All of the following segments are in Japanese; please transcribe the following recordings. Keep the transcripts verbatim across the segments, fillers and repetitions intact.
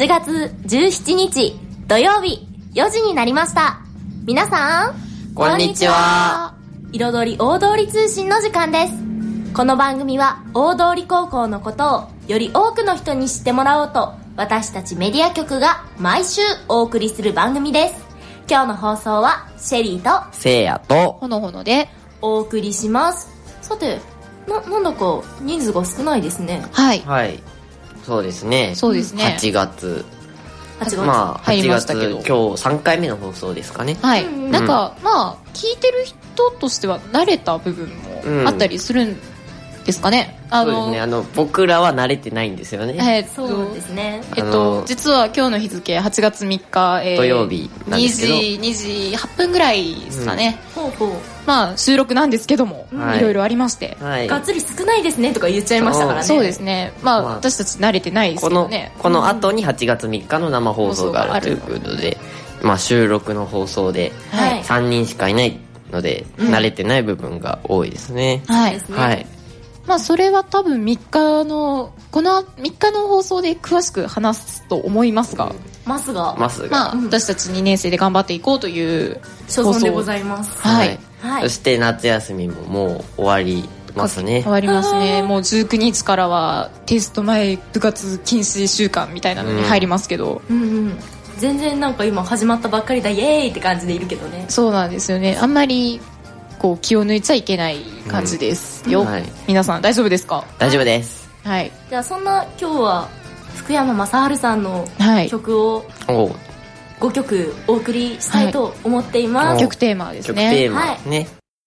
ちがつじゅうしちにち土曜日よじになりました。皆さんこんにちは。 彩り大通り通信の時間です。この番組は大通高校のことをより多くの人に知ってもらおうと、私たちメディア局が毎週お送りする番組です。今日の放送はシェリーとせいやとほのほのでお送りします。さて、な、なんだか人数が少ないですね。 はいはいそうですねそうですねはちがつはちがつ、 まあ入りまはちがつしたけど今日さんかいめの放送ですかね。 はい、 うんうんなんかまあ聞いてる人としては慣れた部分もあったりするんですかね。あのそうですね、あの僕らは慣れてないんですよね。 えーっとそうですね。 えっあのと実は今日の日付はちがつみっか、えー、 土曜日なんですけどにじにじはっぷんぐらいですかね、 ほうほう、 まあ収録なんですけども、 はいいろいろありまして、 はいがっつり少ないですねとか言っちゃいましたからね。 そうですね、まあ、 まあ私たち慣れてないですこのけどね。 この後にはちがつみっかの生放送があるということで、まあ収録の放送ではいさんにんしかいないので、 うん慣れてない部分が多いですね。 はいですね。 はいまあそれは多分みっかのこのみっかの放送で詳しく話すと思いますが、 ますが、 ますが、 まあうん私たちにねん生で頑張っていこうという所存でございます。 はいはいそして夏休みももう終わりますね。 変わりますね。 あーもうじゅうくにちからはテスト前部活禁止週間みたいなのに入りますけど、 うんうん、全然なんか今始まったばっかりだイエーイって感じでいるけどね。 そうなんですよね。あんまりこう気を抜いちゃいけない感じですよ、 うんはい皆さん大丈夫ですか？ 大丈夫です。 はいじゃあそんな今日は福山雅治さんのはい曲をおうごきょくお送りしたいと思っています。 はい曲テーマです曲ね。 テーマはいね。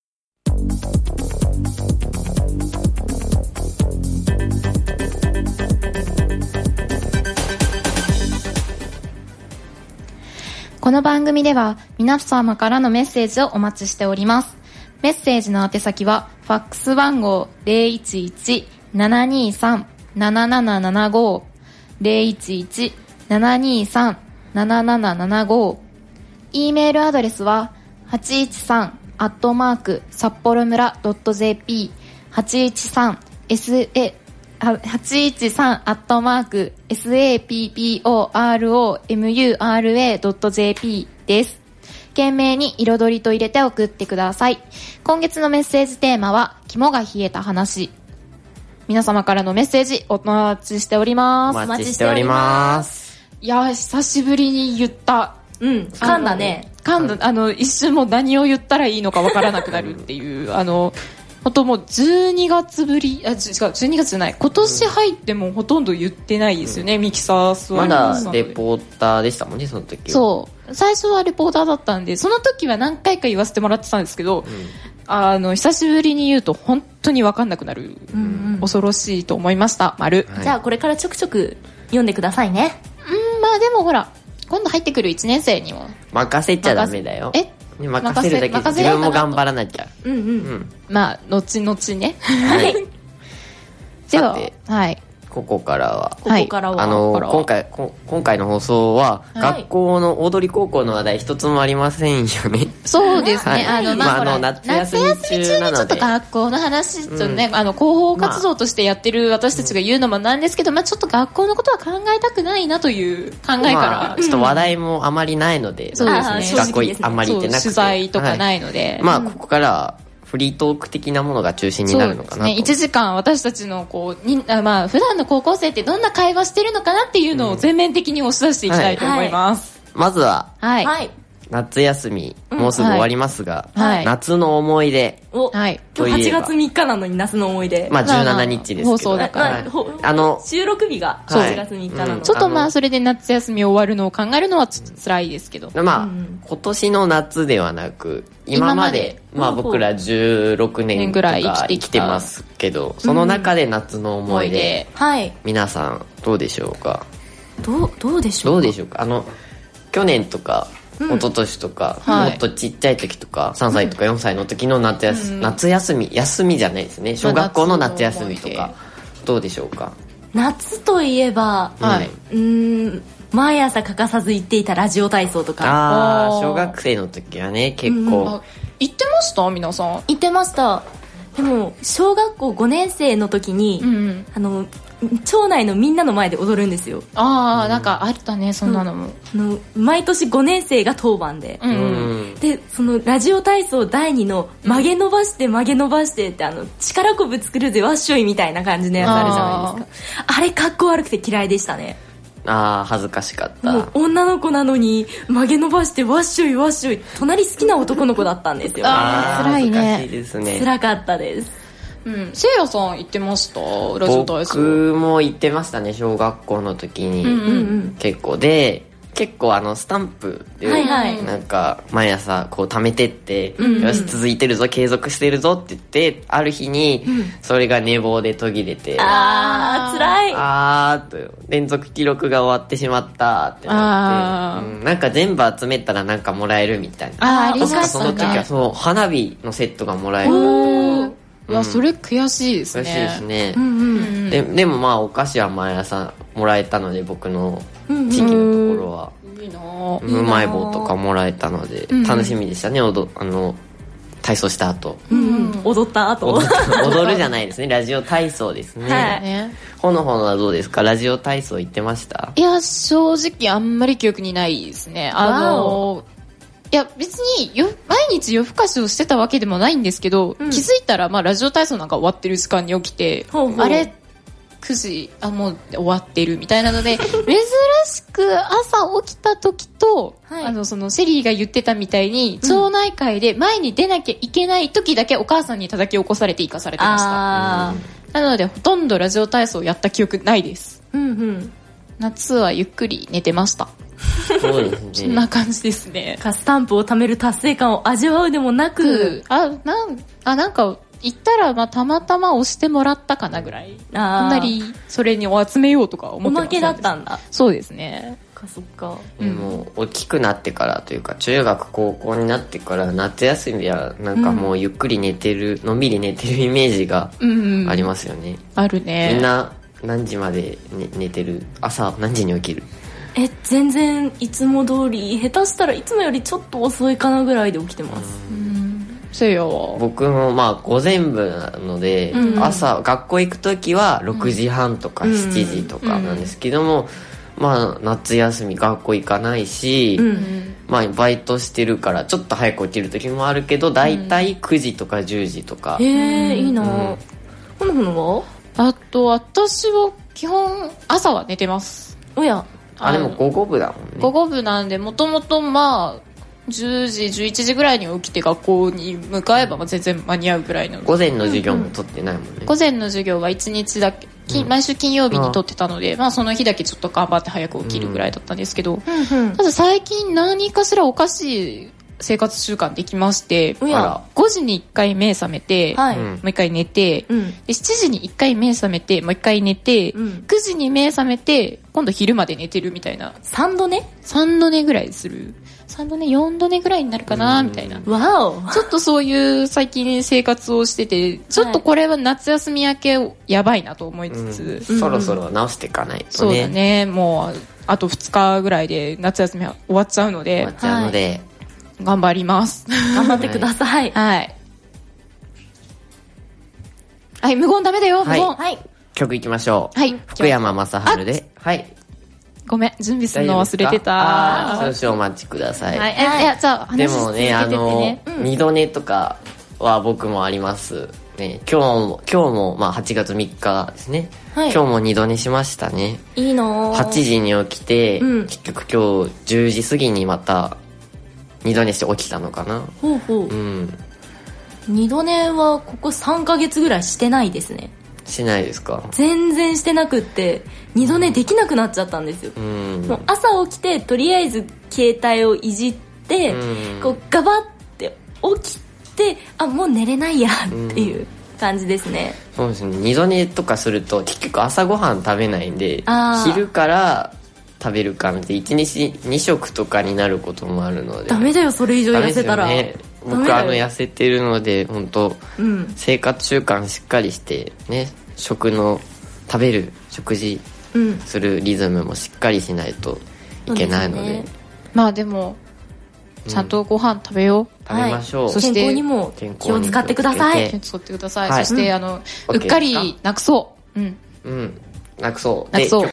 この番組では皆様からのメッセージをお待ちしております。メッセージの宛先はファックス番号 ゼロいちいち ななにさん ななななななご ゼロいちいち ななにさん ななななななご E メールアドレスははちいちさんアットマーク札幌村 .jp はちいちさん S はちいちさんアットマーク サッポロ ドット ジェーピー です。懸命に彩りと入れて送ってください。今月のメッセージテーマは肝が冷えた話。皆様からのメッセージお待ちしておりまおす。 待ちしております。 いやー久しぶりに言った。 うん、噛んだね。 噛んだ、あの一瞬もう何を言ったらいいのかわからなくなるっていうあの本当もうじゅうにがつぶり、あ、違う、じゅうにがつじゃない、今年入ってもほとんど言ってないですよね、うん、ミキサースワまインだレポーターでしたもんね、その時は。 そう。最初はレポーターだったんで、その時は何回か言わせてもらってたんですけど、うん、あの、久しぶりに言うと本当に分かんなくなる。うんうん、恐ろしいと思いました、丸。 はい、じゃあこれからちょくちょく読んでくださいね。 うん、まあでもほら、今度入ってくるいちねん生にも。 任せちゃダメだよ。 え任せるだけで自分も頑張らなきゃ。 うんうん、うん、 まあ後々ね。 はい。 では、はい。 ここからは、 ここからは、 あの今回こ今回の放送は、はい、学校の大通高校の話題一つもありませんよね。 そうですね。はい、あのまあ、 まあ、あの夏休み中なので、 夏休み中にちょっと学校の話とね、うん、あの広報活動としてやってる私たちが言うのもなんですけど、まあちょっと学校のことは考えたくないなという考えから、 まあ、ちょっと話題もあまりないので、 うん、そうですね。 学校あんまり行ってなくて、 取材とかないので、 はい、まあここからはフリートーク的なものが中心になるのかなと。そうですね、 いちじかん私たちのこうにあ、まあ、普段の高校生ってどんな会話してるのかなっていうのを全面的に押し出していきたいと思います、 はいはい、まずは、 はい、 夏休みもうすぐ終わりますが、 うんはい、 夏の思い出、 お、はい、今日はちがつみっかなのに夏の思い出、 まあじゅうしちにちですけど、 放送だから、 はい、あの収録日がはちがつみっかなの、 はいうん、ちょっとまあそれで夏休み終わるのを考えるのはちょっと辛いですけど、 まあ、うん、今年の夏ではなく今までまあ僕らじゅうろくねんとか生きてますけど、その中で夏の思い出、 うん、はい、 皆さんどうでしょうか。 どうどうでしょうか。 どうでしょうか。あの去年とか一昨年とか、うん、もっとちっちゃい時とか、はい、さんさいとかよんさいの時の夏休、うん、夏休み休みじゃないですね、小学校の夏休みとかどうでしょうか。 夏といえば、はい、うーん毎朝欠かさず行っていたラジオ体操とか。 ああ、小学生の時はね結構、うん、 行ってました皆さん。 行ってました。でも小学校ごねん生の時に、うん、あの町内のみんなの前で踊るんですよ。 ああ、なんかあったね、そんなのも。 うん、の毎年ごねん生が当番で、 うん、 でそのラジオ体操だいにの曲げ伸ばして曲げ伸ばしてってあの力こぶ作るぜわっしょいみたいな感じのやつあるじゃないですか。 あ, あれかっこ悪くて嫌いでしたね。 ああ恥ずかしかった。 もう女の子なのに曲げ伸ばしてわっしょいわっしょい。隣好きな男の子だったんですよ。 ああ辛いね。 恥ずかしいですね。 辛かったです。 うん、せいやさん行ってました？ラジオ体操。 僕も行ってましたね、小学校の時に、うんうんうん、結構で結構あのスタンプで、はいはい、なんか毎朝こう貯めてって、うんうん、よし続いてるぞ継続してるぞって言ってある日にそれが寝坊で途切れて、うん、 あー辛い。 あーっと連続記録が終わってしまったってなって、うん、なんか全部集めたらなんかもらえるみたいな。 あーありましたね。 その時はそう花火のセットがもらえる。 いや、それ悔しいですね。 悔しいですね、うんうん、で, でもまあお菓子は毎朝もらえたので僕の地域のところは、 うん、いいなうまい棒とかもらえたので、うん、楽しみでしたね。おどあの体操した後、 うんうん、踊った後踊, 踊るじゃないですね、ラジオ体操ですね、はい、ほのほのはどうですか？ラジオ体操行ってました？ いや正直あんまり記憶にないですね。あのいや別によ毎日夜更かしをしてたわけでもないんですけど、うん、気づいたらまあラジオ体操なんか終わってる時間に起きて、ほうほうあれくじあもう終わってるみたいなので珍しく朝起きた時と、はい、あのそのシェリーが言ってたみたいに、うん、町内会で前に出なきゃいけない時だけお母さんに叩き起こされて生かされてました。うん、なのでほとんどラジオ体操やった記憶ないです。うんうん、夏はゆっくり寝てました。 そうですね。 そんな感じですね。 スタンプを貯める達成感を味わうでもなく、 あ、なん、あ、なんか行ったらまあたまたま押してもらったかなぐらい。あんなにそれに集めようとか思ってません。おまけだったんだ。 そうですね。 かそっか。 でも大きくなってからというか中学高校になってから夏休みはなんかもうゆっくり寝てる、うん、のんびり寝てるイメージがありますよね。うんうん、 あるね。 みんな何時まで、ね、寝てる？朝何時に起きる？ え全然いつも通り下手したらいつもよりちょっと遅いかなぐらいで起きてます。うん、 せいやは僕もまあ午前部なので、うん、朝学校行く時はろくじはんとかしちじとかなんですけども、うん、まあ夏休み学校行かないし、うん、まあバイトしてるからちょっと早く起きる時もあるけどだいたいくじとかじゅうじとか。 へえいいな。ほのほのは？ あと私は基本朝は寝てます。 おやあでも午後部だもんね。 午後部なんでもともとまあじゅうじじゅういちじぐらいに起きて学校に向かえば全然間に合うぐらいの。 午前の授業も取ってないもんね。 うん、午前の授業はいちにちだけ、うん、毎週金曜日に取ってたので、まあその日だけちょっと頑張って早く起きるぐらいだったんですけど、うん、ただ最近何かしらおかしい生活習慣できまして、ごじにいっかい目覚めて、はい、もういっかい寝て、うん、でしちじにいっかい目覚めてもういっかい寝て、うん、くじに目覚めて今度昼まで寝てるみたいな。 さんど寝 ? さん 度寝ぐらいする。さんど寝よんど寝ぐらいになるかなみたいな。 わお。 ちょっとそういう最近生活をしててちょっとこれは夏休み明けやばいなと思いつつ、 うん、そろそろ直していかないとね。 そうだね。もうあとふつかぐらいで夏休みは終わっちゃうので終わっちゃうので、はい頑張ります。 頑張ってください。 はい。はい、無言ダメだよ、無言。 はい。曲いきましょう。はい。福山雅治で、はい。 ごめん、準備するの忘れてた。 少々お待ちください。 はい。いや、じゃあ、 でもね、あの、二度寝とかは僕もあります。ね、今日も、今日も、まあはちがつみっかですね。はい。今日も二度寝しましたね。 いいのはちじに起きて、結局今日じゅうじ過ぎにまた、二度寝して起きたのかな。 ほうほう、うん、二度寝はここさんかげつぐらいしてないですね。 しないですか？ 全然してなくって二度寝できなくなっちゃったんですよ、うん、もう朝起きてとりあえず携帯をいじって、うん、こうガバって起きてあもう寝れないやっていう感じですね、 うん、そうですね。二度寝とかすると結局朝ごはん食べないんで昼から食べる感じでいちにちに食とかになることもあるので。 ダメだよそれ以上痩せたら、 ね、僕あの痩せてるので本当、うん、生活習慣しっかりしてね食の食べる食事するリズムもしっかりしないといけないので、うんでね、 まあでもちゃんとご飯食べよう、うん、 食べましょう、はい、 そして健康にも気を使ってください。 気を使ってください、はい、そして、うん、あのうっかりなくそう。うん、 うんなくそうなくそう。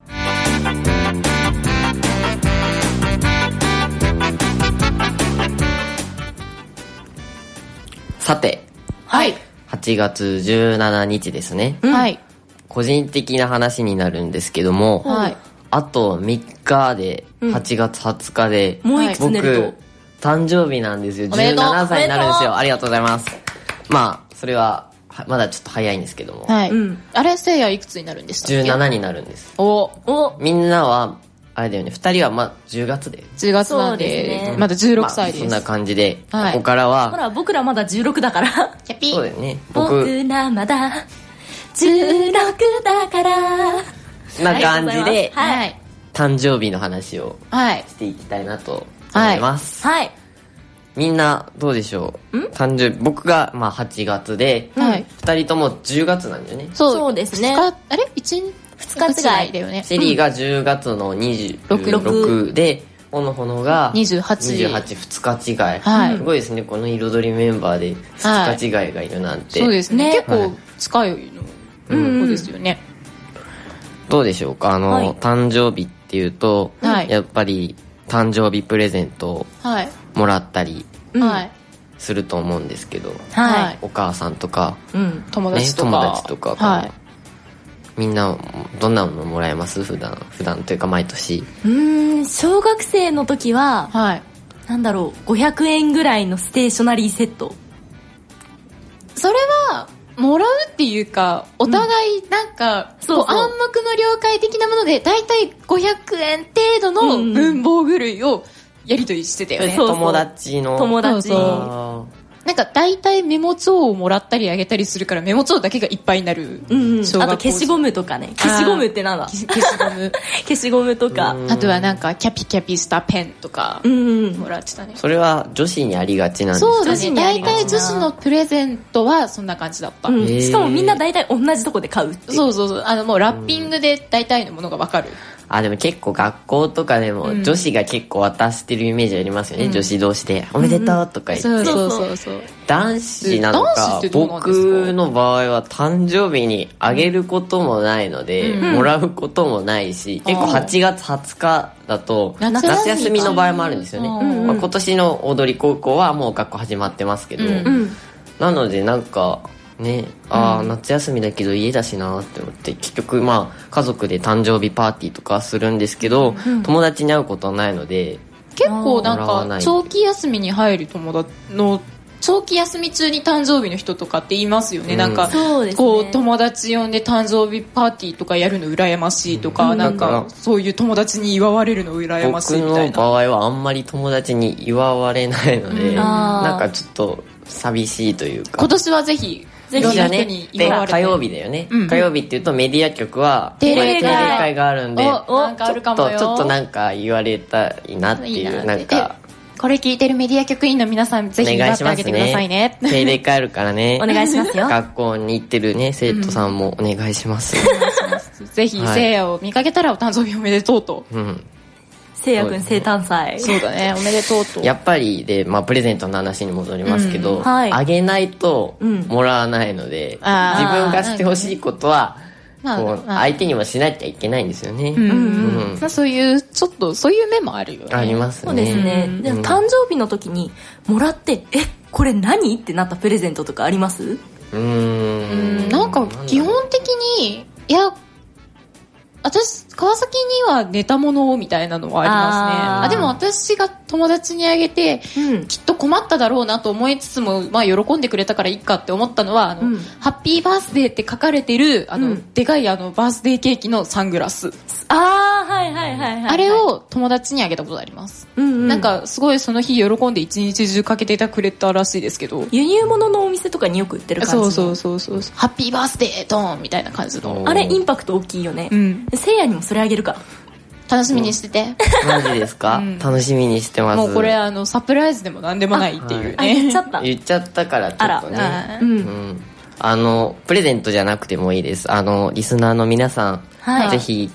さて、 はい。 はちがつじゅうしちにちですね。 うん、はい。 個人的な話になるんですけども、はい、あとみっかではちがつはつかで、 うん、もういくつ寝ると僕誕生日なんですよ。じゅうななさいになるんですよ。ありがとうございます。まあそれはまだちょっと早いんですけども、 はい、うん、あれせいやいくつになるんですか？ じゅうななになるんです。 おお、 みんなはあれだよね、ふたりはまあじゅうがつでじゅうがつなんで、ね、まだじゅうろくさいです、 まあ、そんな感じで、はい、ここからはほら僕らまだじゅうろくだからキャピー。 そうだよね、僕僕らまだじゅうろくだからな感じで、 はい、 誕生日の話をしていきたいなと思います。 はい、はい、 みんなどうでしょう？誕生日、僕がまあはちがつで、はい、ふたりともじゅうがつなんだよね。 そうですね。あれ ?いち、ふつか違いだよね。 シェリーがじゅうがつのにじゅうろくで、ほのほのがにじゅうはち、 にじゅうはち、ふつか違い、 はい、 すごいですね、この彩りメンバーでふつか違いがいるなんて、 はい、そうですね、結構近いの、うん、そうですよね。 どうでしょうか、あの、はい、誕生日っていうと、はい、やっぱり誕生日プレゼントをもらったりすると思うんですけど、はい、お母さんとか、 うん、友達とか、 ね、友達とか、はい、みんなどんなのもらえます？普段普段というか毎年。 うーん、小学生の時は、はい、なんだろう、ごひゃくえんぐらいのステーショナリーセット。 それはもらうっていうか、お互いなんか、うん、そうそう、暗黙の了解的なものでだいたいごひゃくえん程度の文房具類をやり取りしてたよね、うん、 そうそう、友達の友達。 そうそう、なんか大体メモ帳をもらったりあげたりするから、メモ帳だけがいっぱいになる、 うんうん、あと消しゴムとかね。消しゴムってなんだ？ 消しゴム消しゴムとか、 あとはなんかキャピキャピしたペンとかもらってたね。 それは女子にありがちなんですか？ そうですね、大体女子のプレゼントはそんな感じだった、うん、 しかもみんな大体同じとこで買うっていう。 そうそうそう、あのもうラッピングで大体のものが分かる。 あ、でも結構学校とかでも女子が結構渡してるイメージありますよね、うん、女子同士でおめでとうとか言って、うん、 そうそうそう、 男子なのか、僕の場合は誕生日にあげることもないので、うん、もらうこともないし、結構はちがつはつかだと夏休みの場合もあるんですよね、まあ、今年の踊り高校はもう学校始まってますけど、うん、なのでなんかね、あ、うん、夏休みだけど家だしなって思って、結局まあ家族で誕生日パーティーとかするんですけど、うん、友達に会うことはないので、 結構なんか長期休みに入る友達の長期休み中に誕生日の人とかって言いますよね、うん、なんかこう友達呼んで誕生日パーティーとかやるの羨ましいとか、うん、なんかそういう友達に祝われるの羨ましいみたいな。 僕の場合はあんまり友達に祝われないので、うん、なんかちょっと寂しいというか、 今年はぜひぜひね、で火曜日だよね、うん、火曜日っていうとメディア局は定例会があるんで、 なんかあるかもよ、 ちょっとなんか言われたいなっていう、なんかこれ聞いてるメディア局員の皆さんぜひ祝ってあげてくださいね。 定例会あるからねお願いしますよ。 学校に行ってるね生徒さんもお願いします、 うん、ぜひ、はい、せいやを見かけたらお誕生日おめでとうと、うん、 せいやくん生誕祭、 そうだね、おめでとうと。 やっぱりで、まあ、プレゼントの話に戻りますけど、うん、はい、あげないともらわないので、うん、自分がしてほしいことは、こう相手にもしなきゃいけないんですよね、うんうんうん、そういうちょっとそういう面もあるよね。 ありますね。 そうですね、うん、でも誕生日の時にもらってえこれ何ってなったプレゼントとかあります？うーん、なんか基本的にいや私川崎には寝たものみたいなのはありますね。ああ、でも私が友達にあげて、うん、きっと困っただろうなと思いつつも、まあ、喜んでくれたからいいかって思ったのはあの、うん、ハッピーバースデーって書かれてるあの、うん、でかいあのバースデーケーキのサングラス、 あー、はいはいはいはい、はい、 あれを友達にあげたことあります、うんうん、なんかすごいその日喜んで一日中かけてたくれたらしいですけど、 輸入物のお店とかによく売ってる感じの、 そうそうそうそう、ハッピーバースデードーンみたいな感じの、 あれインパクト大きいよね、うん、せいやにもそれあげるか、 楽しみにしてて、 うん、マジですか、うん、楽しみにしてます。 もうこれあのサプライズでも何でもないっていうね、 はい、言っちゃった言っちゃったからちょっとね、うん、うん、あのプレゼントじゃなくてもいいです。あのリスナーの皆さん、はい、ぜひ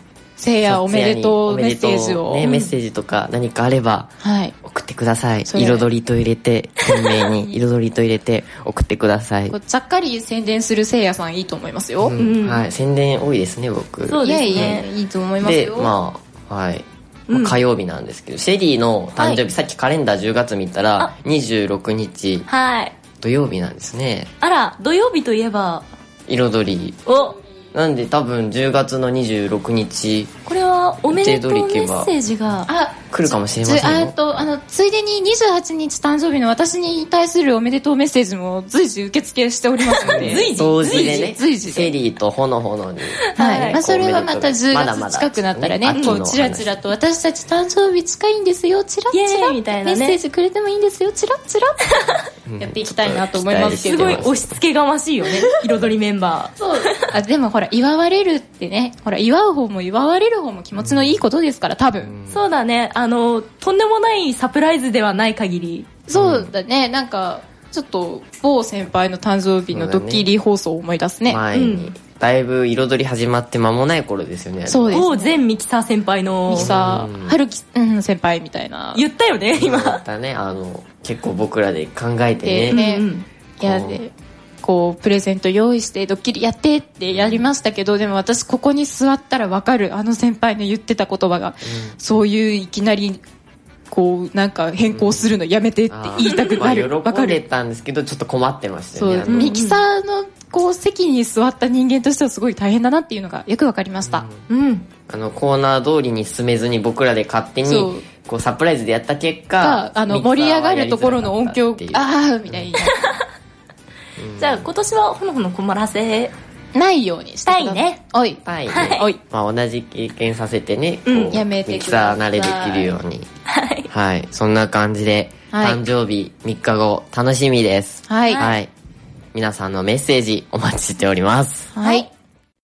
せいやおめでとうメッセージを、 ね、メッセージとか何かあれば送ってください、 はい、 彩りと入れて懸命に彩りと入れて送ってください。 ちゃっかり宣伝するせいやさんいいと思いますよ、 うんはい、宣伝多いですね僕。 そうですね、 いやいやいいと思いますよ。 でまあはいまあ、火曜日なんですけど、うん、シェリーの誕生日、はい、さっきカレンダーじゅうがつ見たらにじゅうろくにち、はい、土曜日なんですね。 あら、土曜日といえば彩りおなんで多分じゅうがつのにじゅうろくにちこれはおめでとうメッセージが来るかもしれませんよ。 あとあのついでににじゅうはちにち誕生日の私に対するおめでとうメッセージも随時受付しておりますので随時同時でね、 随時シェリーとほのほのに、 はい、まあ、それはまたじゅうがつ近くなったらね、まだまだこうチラチラと私たち誕生日近いんですよチラチラみたいな、ね、メッセージくれてもいいんですよチラチラやっていきたいなと思いますけど、 すごい押し付けがましいよね彩りメンバー。 そうあでもほら祝われるってね、ほら祝う方も祝われる方も気持ちのいいことですから多分、 うん、そうだね、あのとんでもないサプライズではない限り。 そうだね、なんかちょっと某先輩の誕生日のドッキリ放送を思い出すね。 前に、うん、だいぶ彩り始まって間もない頃ですよね。 そうですね、 某前ミキサー先輩のミキサー春樹、うん、先輩みたいな言ったよね今。 言ったね、あの結構僕らで考えてね、 ね、うんうん、いやでこうプレゼント用意してドッキリやってってやりましたけど、でも私ここに座ったら分かる、あの先輩の言ってた言葉が、うん、そういういきなりこうなんか変更するのやめてって言いたくなる、 うん、まあ、喜んでたんですけどちょっと困ってましたよね。 そうミキサーのこう席に座った人間としてはすごい大変だなっていうのがよく分かりました、 うんうん、 あのコーナー通りに進めずに僕らで勝手にこうサプライズでやった結果、 あの盛り上がるところの音響ああみたいなじゃあ今年はほのほの困らせないようにしたいね。 おい、はい、おい、まあ、同じ経験させてね、こう、うん、やめてください。ミキサー慣れできるように、はい、はい、そんな感じで、はい、誕生日みっかご楽しみです。はい、はい、皆さんのメッセージお待ちしております。はい。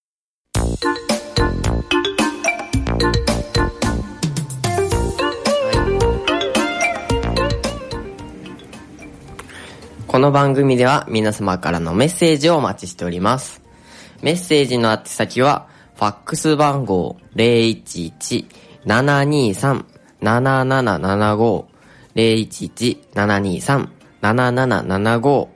この番組では皆様からのメッセージをお待ちしております。メッセージの宛先は、ファックス番号 ゼロいちいち ななにさん ななななななご ゼロいちいち ななにさん ななななななご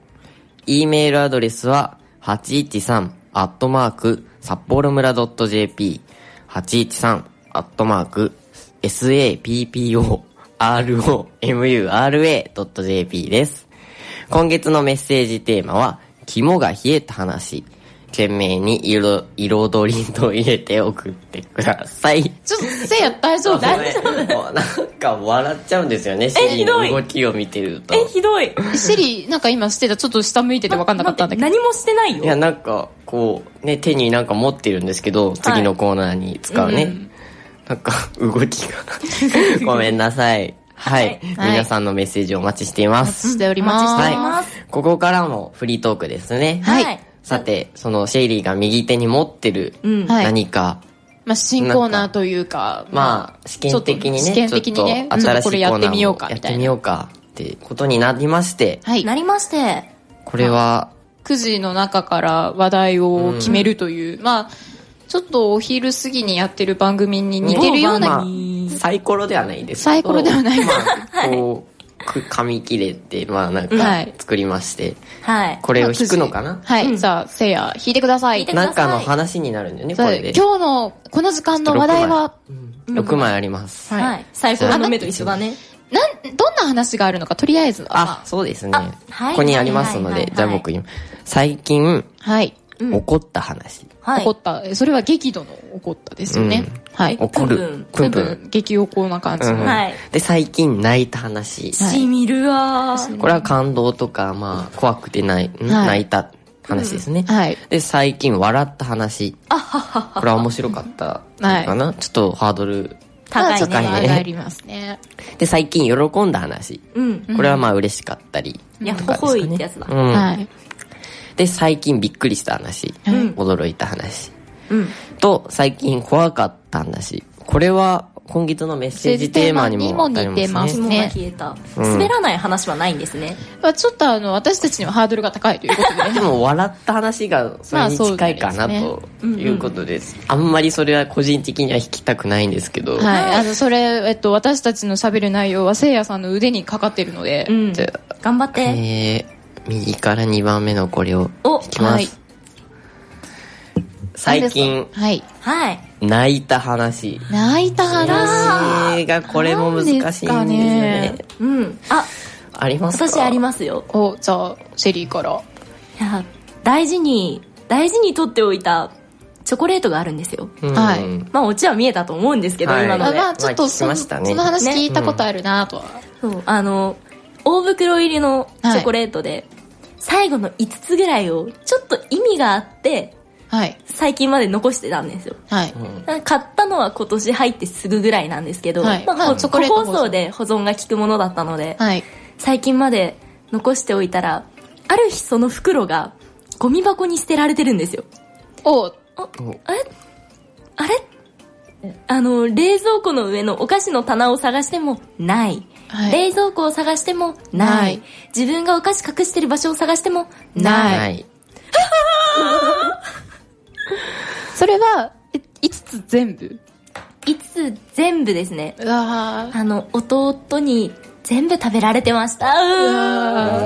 E メールアドレスははちいちさんアットマーク札幌村 .jp はちいちさんアットマーク サポロムラ .jp です。今月のメッセージテーマは肝が冷えた話。懸命に色彩りと入れて送ってください。 ちょっとせいや大丈夫大丈夫なんか笑っちゃうんですよね、シリの動きを見てると。 えひどい。 シリなんか今してた、ちょっと下向いてて分かんなかったんだけど、 何もしてないよ。 いやなんかこうね手になんか持ってるんですけど、次のコーナーに使うね、はい、うん、なんか動きがごめんなさい。はい、はい、皆さんのメッセージをお待ちしています。 お待ちしております。 はい、ここからもフリートークですね。はい。さて、そのシェイリーが右手に持ってる何か、うん、 まあ、新コーナーというか、 まあ試験的にね、 試験的にね、 ちょっと新しいコーナーをやってみようかやってみようかってことになりまして、 はい、なりまして、 これはくじの中から話題を決めるという、うん、まあちょっとお昼過ぎにやってる番組に似てるような、まあまあ、サイコロではないですけど、 サイコロではない、 まあこう紙切れってまあなんか作りまして、はい、これを引くのかな、 はい、うん、じゃあせいや引いてください。 なんかの話になるんだよねこれで。 今日のこの時間の話題はろくまいあります。 はい、サイコロの目と一緒だね。 なんどんな話があるのかとりあえずは、 あ、そうですね、はい、ここにありますので、はいはいはいはい、じゃあ僕今最近、はい、起こった話、 はい、起こったそれは激怒の起こったですよね、うん、はい、 怒るプンプン激おこな感じの、うん、 はい、で最近泣いた話、 しみるわ。 これは感動とかまあ怖くて泣い、はい、泣いた話ですね、うん、はい、で最近笑った話、あははは、これは面白かったかな、はい、ちょっとハードル高いね、高いね、上がりますね。 で最近喜んだ話、うん、これはまあ嬉しかったりとかですかね、 いやほほいってやつだ、 うん、はい。で最近びっくりした話、うん、驚いた話、うん、と最近怖かった話。これは今月のメッセージテーマにもなりますね。 似てますね。 肝が冷えた。滑らない話はないんですね。 まあ、ちょっとあの私たちにはハードルが高いということで、ね、 でも笑った話がそれに近いかな、まあね、ということです、うんうん。あんまりそれは個人的には引きたくないんですけど、 はい、あのそれ、えっと、私たちの喋る内容はせいやさんの腕にかかっているので、 うん、頑張って、 えー、右からにばんめのこれを引きます、はい、最近、 はいはい、 泣いた話泣いた話がこれも難しいんですよね。 うん、あ、 ありますか？ 私ありますよ。 お、じゃあシェリーから。いや、大事に大事に取っておいたチョコレートがあるんですよ。 はい。 まあオチは見えたと思うんですけど、はい、今ので。 まあちょっとそ、まあね、その話聞いたことあるなとは、ね、 うん、そう、あの大袋入りのチョコレートで、はい、最後のいつつぐらいをちょっと意味があって。 はい、 最近まで残してたんですよ、 はい、 買ったのは今年入ってすぐぐらいなんですけど、はい、まあ、チョコレート包装で保存が効くものだったので、はい、最近まで残しておいたらある日その袋がゴミ箱に捨てられてるんですよ。 おおあれあれあの冷蔵庫の上のお菓子の棚を探してもない、はい、冷蔵庫を探してもない、はい、自分がお菓子隠してる場所を探してもない、ないそれはいつつ全部いつつ全部ですね。 うわあの弟に全部食べられてました。うわ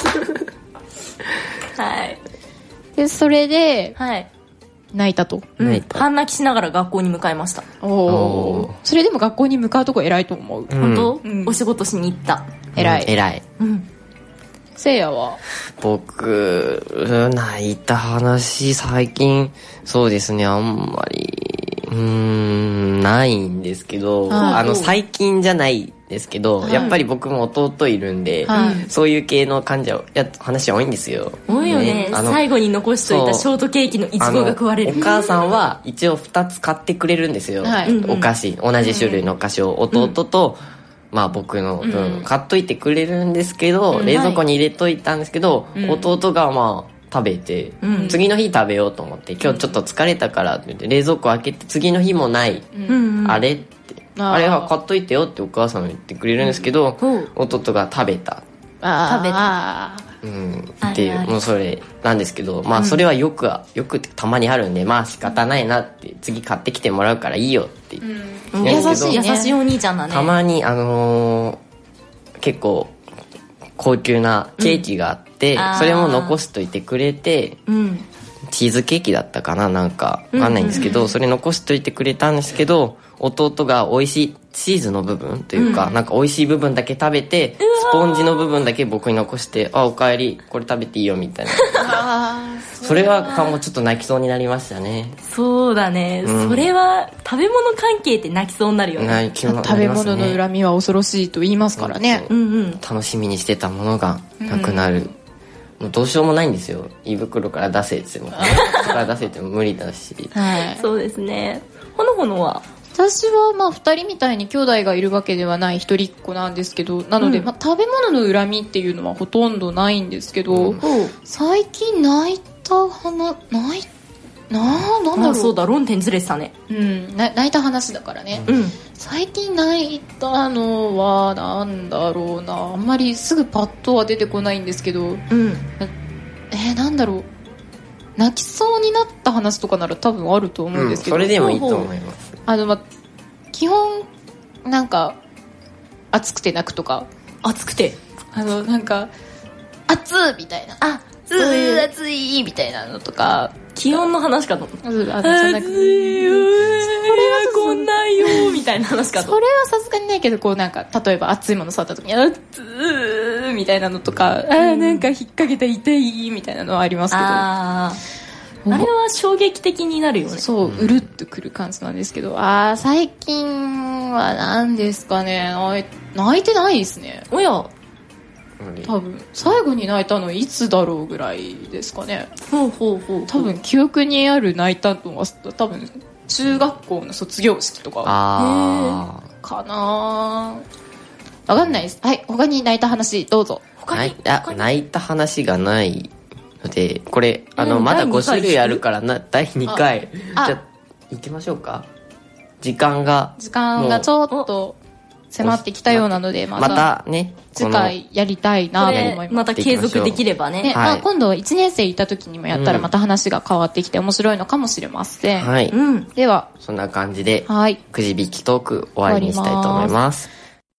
はいでそれで、 はい、 泣いたと、 うん、半泣きしながら学校に向かいました。 おおそれでも学校に向かうとこ偉いと思う、 うん、本当、うん、お仕事しに行った。 偉い、 うん、偉い、 うんせいやは僕泣いた話最近そうですねあんまりうーんないんですけど、あの最近じゃないですけど、はい、やっぱり僕も弟いるんで、はい、そういう系の患者や話多いんですよ。 多いよね。最後に残しといたショートケーキのイチゴが食われる。 お母さんは一応ふたつ買ってくれるんですよ、はい、お菓子同じ種類のお菓子を弟と、うんまあ僕の分買っといてくれるんですけど、うん、冷蔵庫に入れといたんですけど、はい、弟がまあ食べて、うん、次の日食べようと思って今日ちょっと疲れたからって言って冷蔵庫開けて次の日もない、うん、あれってあ, あれは買っといてよってお母さんが言ってくれるんですけど、うん、弟が食べた食べたうん、っていうもうそれなんですけど、まあそれはよくよくたまにあるんで、まあ仕方ないなって次買ってきてもらうからいいよって言うん、優しい、ね、優しいお兄ちゃんだね。 たまにあのー、結構高級なケーキがあって、うん、それも残しといてくれて、うん、チーズケーキだったかななんかわかんないんですけど、うん、それ残しといてくれたんですけど弟が美味しいチーズの部分というか、うん、なんか美味しい部分だけ食べてスポンジの部分だけ僕に残してあおかえりこれ食べていいよみたいなあ そ, それはもうちょっと泣きそうになりましたね。 そうだね、うん、それは食べ物関係って泣きそうになるよね。 泣きそうになりますね。食べ物の恨みは恐ろしいと言いますからね、 うんうん、楽しみにしてたものがなくなる、うん、もうどうしようもないんですよ。胃袋から出せっても胃袋から出せっても無理だし、 はい、そうですね。ほのほのは私はまあふたりみたいに兄弟がいるわけではない一人っ子なんですけどなので、うんまあ、食べ物の恨みっていうのはほとんどないんですけど、うん、最近泣いた話泣いなあなんだろう、 あそうだ論点ずれてたね、 うん、泣いた話だからね、 うん、 最近泣いたのはなんだろうなあんまりすぐパッとは出てこないんですけど、うん、えー、なんだろう泣きそうになった話とかなら多分あると思うんですけど、 うん、それでもいいと思います。 あの、ま、基本なんか暑くて泣くとか暑くてあのなんか暑いみたいなあ暑い暑いみたいなのとか気温の話かと思った。 暑いよそれはこんないよみたいな話かと。 それはさすがにないけどこうなんか例えば熱いもの触った時に暑いみたいなのとか、うん、あなんか引っ掛けた痛いみたいなのはありますけどああれは衝撃的になるよね。 そううるっとくる感じなんですけどあー最近は何ですかね泣いてないですね。 おや多分最後に泣いたのいつだろうぐらいですかね。 ほうほうほう。 多分記憶にある泣いたのは多分中学校の卒業式とかあかな分かんないです。はい他に泣いた話どうぞ。 他に泣い泣いた話がないのでこれあのまだご種類あるからなだいにかいじゃあ行きましょうか。 時間が時間がちょっと迫ってきたようなので、また、 またね、 次回やりたいなと思います。 また継続できればね。 ね、 はい、 まあ、今度いちねん生いた時にもやったらまた話が変わってきて面白いのかもしれません。 はい。 うん、では、 そんな感じで、 はい、 くじ引きトーク終わりにしたいと思います。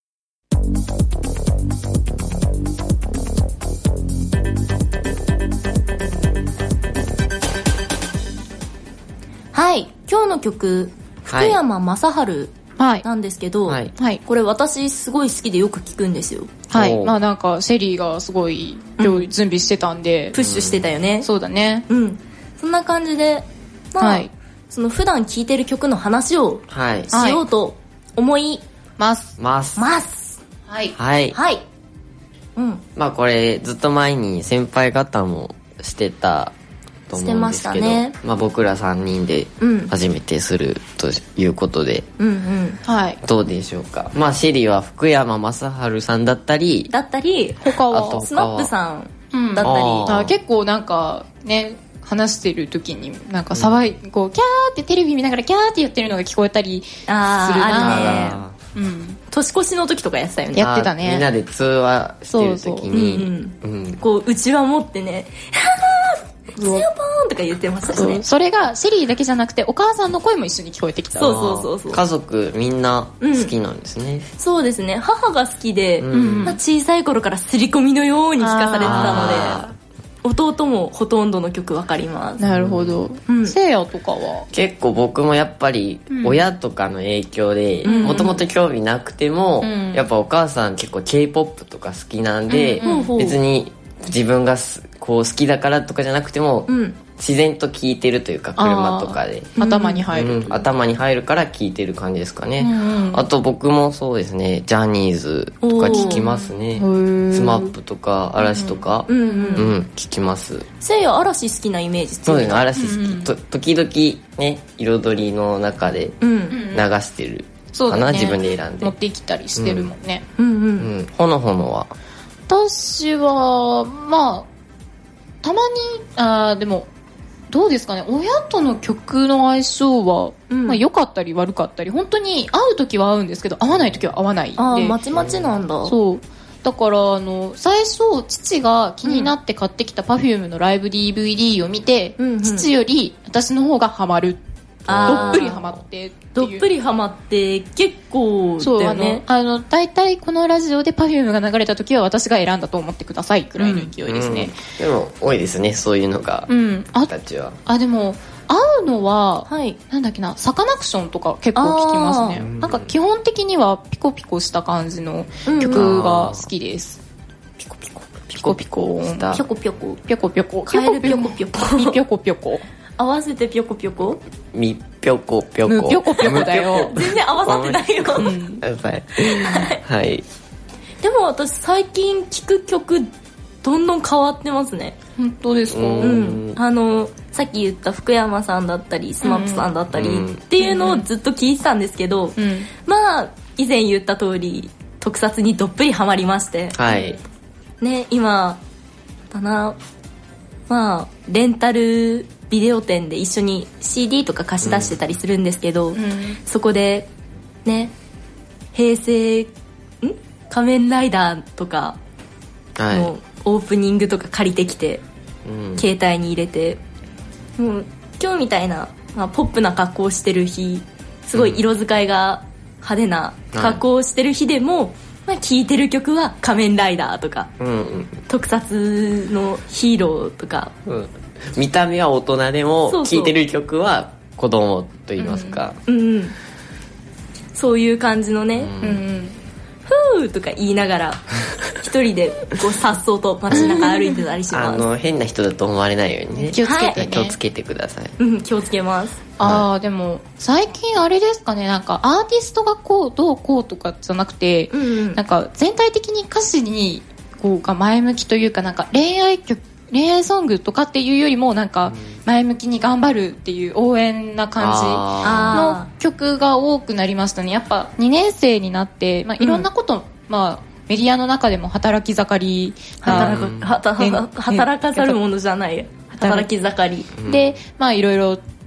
はい、今日の曲、福山雅治なんですけど、 はいはい、 これ私すごい好きでよく聞くんですよ。 はい、まあなんかシェリーがすごい今日準備してたんで、 うん、プッシュしてたよね。 そうだね。 うん。そんな感じで、まあ、はい、その普段聴いてる曲の話をしようと思います。 ます。 ます。 はい。 はい。 はい。 うん。まあこれずっと前に先輩方もしてたと思うんですけど、ね、まあ僕らさんにんで初めてするということで、 うんうんはい、 どうでしょうか。まあシェリーは福山雅治さんだったりだったり他はスマップさんだったり、 うん、あ結構なんかね話してる時になんか騒い、うん、こうキャーってテレビ見ながらキャーって言ってるのが聞こえたりするなあー、あるね、うん、年越しの時とかやってたよね。 やってたね。 みんなで通話してる時にそうそう、うんうん、こううちわ持ってねつよぽーんとか言ってましたしね。 そ, それがシェリーだけじゃなくてお母さんの声も一緒に聞こえてきた。 そうそうそうそう。 家族みんな好きなんですね、うん、 そうですね。母が好きで、うんまあ、小さい頃から刷り込みのように聞かされてたので弟もほとんどの曲わかります。 なるほど、うん、せいやとかは結構僕もやっぱり親とかの影響でもともと興味なくても、うん、やっぱお母さん結構 K-ポップ とか好きなんで、うん、別に自分がこう好きだからとかじゃなくても、うん、自然と聴いてるというか車とかで頭に入る、 うん、頭に入るから聴いてる感じですかね、うんうん、あと僕もそうですねジャニーズとか聴きますね。スマップとか嵐とか聴、うんうんうん、きますせいや嵐好きなイメージ強い。 そうですね嵐好き、うんうん、と時々ね彩りの中で流してるかな、うん、自分で選んで持ってきたりしてるもんね、 うんうんうんうん、ほのほのは私はまあたまにあでもどうですかね親との曲の相性は、うんまあ、良かったり悪かったり本当に合う時は合うんですけど合わない時は合わないんであまちまちなんだ。 そうだからあの最初父が気になって買ってきた Perfume のライブ ディーブイディー を見て、うんうん、父より私の方がハマるどっぷりハマってどっぷりハマって結構だよね。 あの大体このラジオで Perfume が流れた時は私が選んだと思ってくださいくらいの勢いですね、 うんうん、でも多いですねそういうのが、うん、あたちはあでも合うのは、はい、なんだっけなサカナクションとか結構聞きますね。なんか基本的にはピコピコした感じの曲が好きです、 うん、ピコピコピコピコしたピョコピョコピョコピョコカエルピョコピョコピョコピョコ合わせてピョコピョコみぴょこぴょこぴょこぴょこだよ全然合わさってないよ、うん、 はいはい、 でも私最近聴く曲どんどん変わってますね。 本当ですか。 うん、あのさっき言った福山さんだったりスマップさんだったり、うん、っていうのをずっと聴いてたんですけど、うん、まあ以前言った通り特撮にどっぷりハマりまして、 はいね、今だなまあレンタルビデオ店で一緒に シーディー とか貸し出してたりするんですけど、うん、そこでね平成ん仮面ライダーとかのオープニングとか借りてきて、はい、携帯に入れてもう今日みたいな、まあ、ポップな格好をしてる日すごい色使いが派手な格好をしてる日でも、はいまあ、聴いてる曲は仮面ライダーとか、うんうん、特撮のヒーローとか、 うん見た目は大人でも聴いてる曲は子供と言いますか、 うんうんうん、そういう感じのね、うんうん、ふーとか言いながら一人でこうさっそうと街中歩いてたりしますあの変な人だと思われないようにね気をつけてね、 はい、気をつけてください、 うん、気をつけます。 あーでも最近あれですかねなんかアーティストがこうどうこうとかじゃなくて、うんうん、なんか全体的に歌詞にこうが前向きというかなんか恋愛曲恋愛ソングとかっていうよりもなんか前向きに頑張るっていう応援な感じの曲が多くなりましたね。やっぱにねん生になって、まあ、いろんなこと、うんまあ、メディアの中でも働き盛り働か、働かざるものじゃない働き盛り、 うん、でまあいろいろ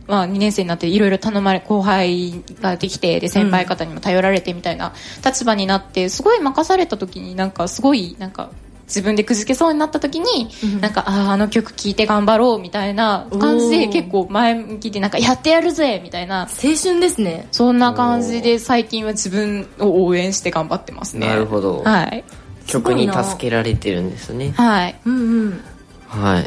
まあ、にねん生になっていろいろ頼まれ、後輩ができて、で、先輩方にも頼られてみたいな立場になって、すごい任された時になんかすごい、なんか、自分でくじけそうになった時に、うん、なんか、ああ、あの曲聴いて頑張ろうみたいな感じで結構前向きで、なんかやってやるぜみたいな。 青春ですね。 そんな感じで最近は自分を応援して頑張ってますね。 なるほど。 はい。 曲に助けられてるんですね。 はい。 うんうん。 はい。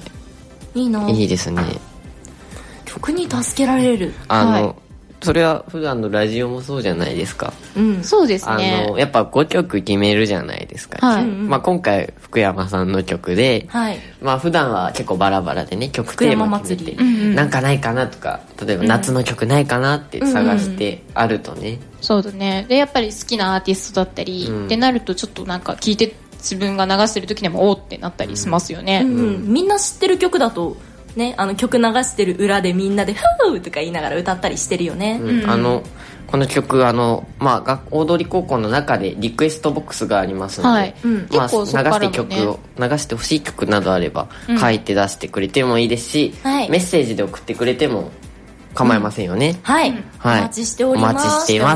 いいな。 いいですね。 曲に助けられる。 あの、 はい、 それは普段のラジオもそうじゃないですか。 うん、そうですね。 あの、やっぱごきょく決めるじゃないですか。 はい。 まあ今回福山さんの曲で、 はい。 まあ普段は結構バラバラでね、曲テーマ決めて、うんうん、なんかないかなとか、例えば夏の曲ないかなって探してあるとね。うんうん、 そうだね。で、やっぱり好きなアーティストだったり、うん、ってなるとちょっとなんか聞いて、自分が流してる時でもおーってなったりしますよね。 うんうん、みんな知ってる曲だと、ね、あの曲流してる裏でみんなでフーとか言いながら歌ったりしてるよね。 うん、あのこの曲あの、まあ、大通高校の中でリクエストボックスがありますので、はい、うん、まあ、流して曲を流してほしい曲などあれば書いて出してくれてもいいですし、うん、メッセージで送ってくれても構いませんよね。うん、 はい、はい、お待ちしております。 お待ちしています。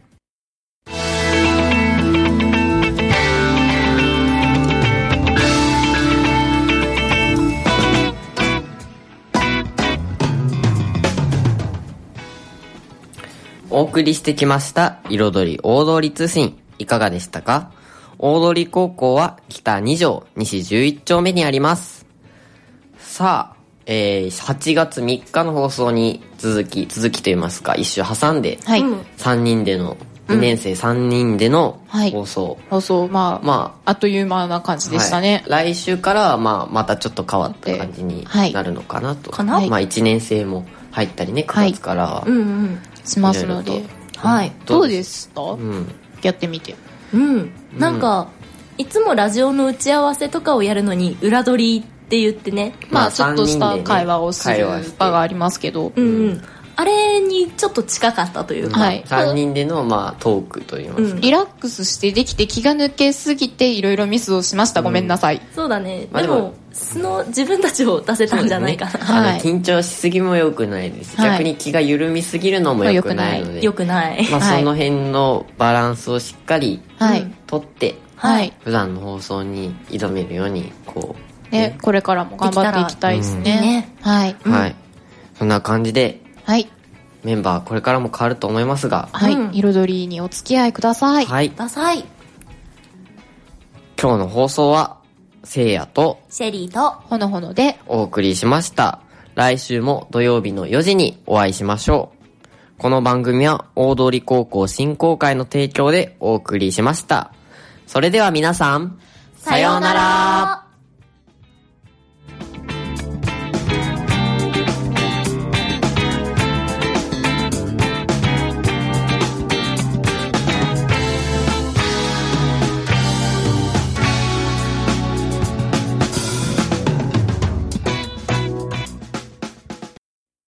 お送りしてきました彩り大通り通信、いかがでしたか？大通高校は北に条西じゅういち丁目にあります。さあ、えー、はちがつみっかの放送に続き続きといいますか一週挟んで、はい、さんにんでのにねん生さんにんでの放送、はい、 放送まあ、まあ、あっという間な感じでしたね。 はい、来週からは、まあ、またちょっと変わった感じになるのかなと、はい、まあいちねん生も入ったりねくがつからは、 はい、うんうんしますので、はい、どうでした、うん、やってみて。 うん、なんか、うん、いつもラジオの打ち合わせとかをやるのに裏取りって言ってね、 まあちょっとした会話をする場がありますけど、 うんうん、あれにちょっと近かったというか、 はい、さんにんでのまあトークといいますか、うん、 リラックスしてできて気が抜けすぎていろいろミスをしました、うん、ごめんなさい。 そうだね、まあ、でも素の自分たちを出せたんじゃないかな、ね、 はい、緊張しすぎも良くないですし、はい、逆に気が緩みすぎるのも良くないので、 良くない、 まあ、その辺のバランスをしっかりとって、はい、普段の放送に挑めるようにこう、 ねね、これからも頑張っていきたいですね、うん、はい、 はい、そんな感じで、はい、メンバーこれからも変わると思いますが、 はい、うん、彩りにお付き合いください。 はい、 ください。 今日の放送はせいやとシェリーとほのほのでお送りしました。来週も土曜日のよじにお会いしましょう。この番組は大通高校振興会の提供でお送りしました。それでは皆さん、 さようなら。